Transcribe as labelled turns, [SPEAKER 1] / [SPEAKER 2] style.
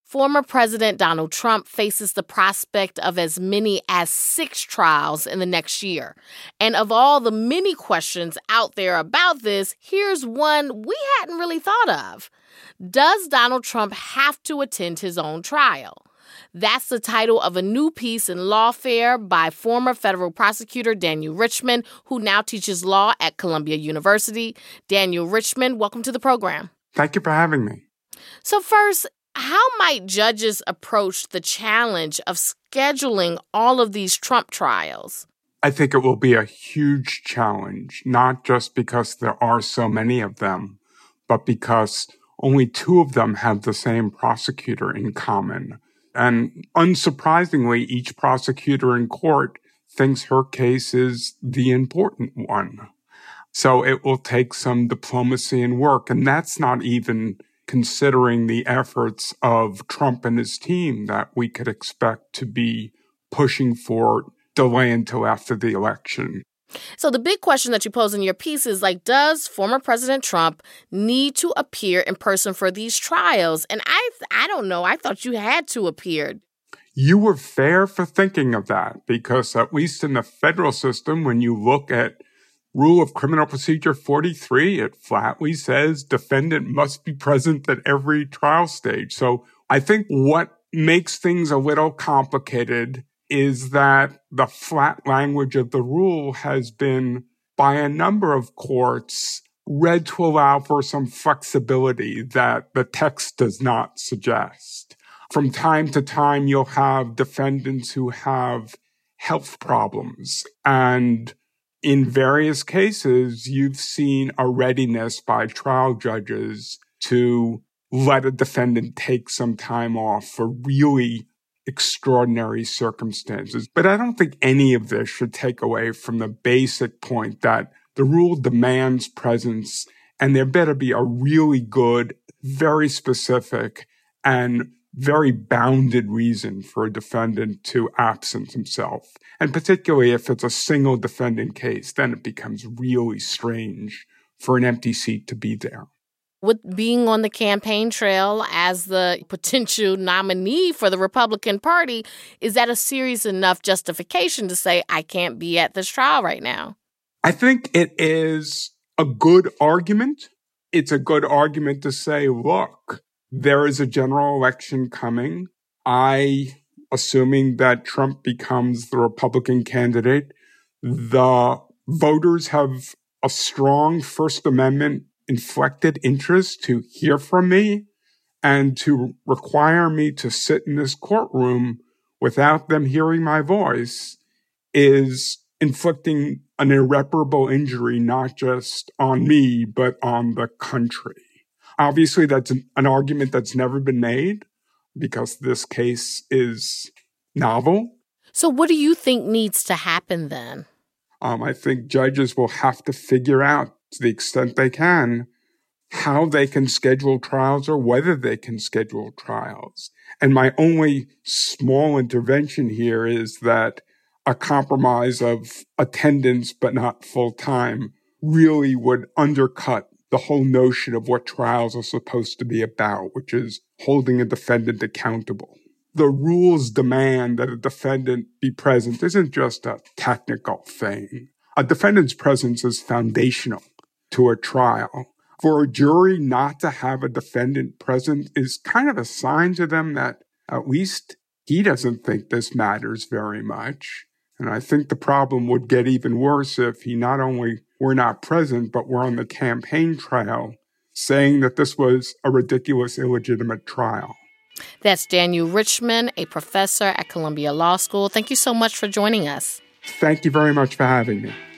[SPEAKER 1] Former President Donald Trump faces the prospect of as many as 6 trials in the next year. And of all the many questions out there about this, here's one we hadn't really thought of. Does Donald Trump have to attend his own trial? That's the title of a new piece in Lawfare by former federal prosecutor Daniel Richman, who now teaches law at Columbia University. Daniel Richman, welcome to the program.
[SPEAKER 2] Thank you for having me.
[SPEAKER 1] So first, how might judges approach the challenge of scheduling all of these Trump trials?
[SPEAKER 2] I think it will be a huge challenge, not just because there are so many of them, but because only 2 of them have the same prosecutor in common. And unsurprisingly, each prosecutor in court thinks her case is the important one. So it will take some diplomacy and work. And that's not even considering the efforts of Trump and his team that we could expect to be pushing for delay until after the election.
[SPEAKER 1] So the big question that you pose in your piece is, does former President Trump need to appear in person for these trials? And I don't know. I thought you had to appear.
[SPEAKER 2] You were fair for thinking of that because at least in the federal system, when you look at Rule of Criminal Procedure 43, it flatly says defendant must be present at every trial stage. So I think what makes things a little complicated is that the flat language of the rule has been, by a number of courts, read to allow for some flexibility that the text does not suggest. From time to time, you'll have defendants who have health problems, and in various cases, you've seen a readiness by trial judges to let a defendant take some time off for really extraordinary circumstances. But I don't think any of this should take away from the basic point that the rule demands presence, and there better be a really good, very specific, and very bounded reason for a defendant to absent himself. And particularly if it's a single defendant case, then it becomes really strange for an empty seat to be there.
[SPEAKER 1] With being on the campaign trail as the potential nominee for the Republican Party, is that a serious enough justification to say, I can't be at this trial right now?
[SPEAKER 2] I think it is a good argument. It's a good argument to say, look, there is a general election coming. Assuming that Trump becomes the Republican candidate, the voters have a strong First Amendment inflected interest to hear from me, and to require me to sit in this courtroom without them hearing my voice is inflicting an irreparable injury, not just on me, but on the country. Obviously, that's an argument that's never been made because this case is novel.
[SPEAKER 1] So what do you think needs to happen then?
[SPEAKER 2] I think judges will have to figure out, to the extent they can, how they can schedule trials or whether they can schedule trials. And my only small intervention here is that a compromise of attendance but not full-time really would undercut the whole notion of what trials are supposed to be about, which is holding a defendant accountable. The rules demand that a defendant be present isn't just a technical thing. A defendant's presence is foundational to a trial. For a jury not to have a defendant present is kind of a sign to them that at least he doesn't think this matters very much. And I think the problem would get even worse if he not only were not present, but were on the campaign trail saying that this was a ridiculous, illegitimate trial.
[SPEAKER 1] That's Daniel Richman, a professor at Columbia Law School. Thank you so much for joining us.
[SPEAKER 2] Thank you very much for having me.